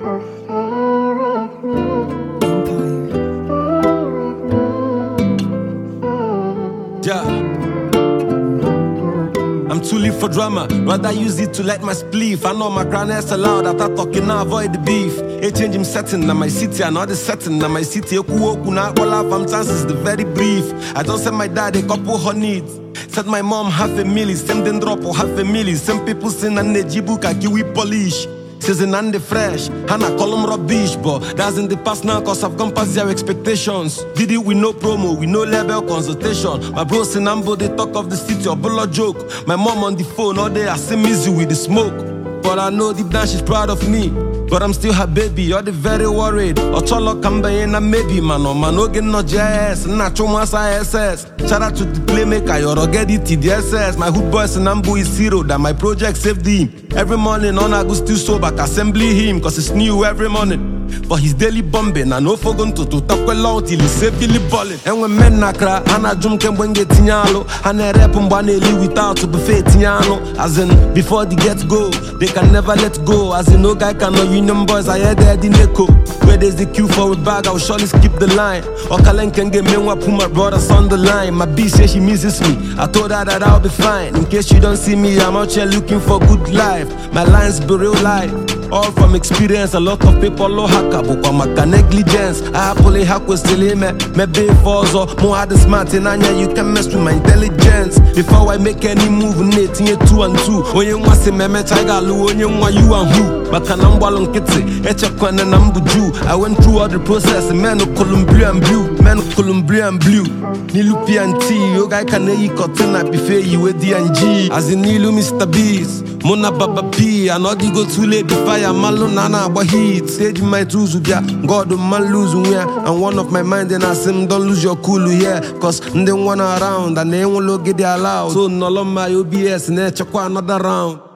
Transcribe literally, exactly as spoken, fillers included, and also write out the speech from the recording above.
Yeah. I'm too live for drama, rather use it to light my spleef. I know my crown is allowed that I talking now avoid the beef. A change him setting, now my city, another setting, now my city. Oku oku na all from chances the very brief. I don't send my dad a couple of needs. Said my mom half a milli, same then drop or half a milli. Some people sing and nejibuka kiwi polish. Season and the fresh, and I call them rubbish, but that's in the past now, cause I've gone past their expectations. Did it with no promo, with no level consultation. My bros in Ambo, they talk of the city, or bullet joke. My mom on the phone all day, I see busy with the smoke. But I know deep down she's proud of me. But I'm still her baby, you're the very worried. Ocholo kamba yena maybe, man, oh man, no get no J S, nacho masa S S. Shout out to the playmaker, you're get it T D S S. My hood boys in Ambu is zero, that my project saved him. Every morning on I go still so back, assembly him, cause it's new every morning. But he's daily bombing, and no forgon to to talk long till he's safely balling. And when men nakra, and I jump can when get tinyalo, and I rap on banely without to buffet tinyano. As in, before the get go, they can never let go. As in, no guy can know union boys, I heard that in echo. Where there's the queue for a bag, I will surely skip the line. Or Kalen can get me one, put my brothers on the line. My B says she misses me, I told her that I'll be fine. In case you don't see me, I'm out here looking for good life. My lines be real life. All from experience, a lot of people low haka, but I'm a negligence. I happily hack with silly me, me be falls or more hard smart in Anya, you can mess with my intelligence. Before I make any move, Nate, you two and two. When you want to see me, Tiger Lou, when you want you and who. But can I'm ballon kitty, Echa and I'm Jew. I went through all the process, men of Columbia and blue, men of Columbia and blue. Nilupi and T, you guy can eat cotton up before you with D and G. As in Nilu, Mister Beast, Mona Baba P, and all you go too late before I'm alone, Nana, but heat. Stage my tools with ya, God, the man lose yeah. And one of my mind, then I say, don't lose your cool, yeah. Cause they want around, and they won't look at their loud. So, no, my O B S, and they check another round.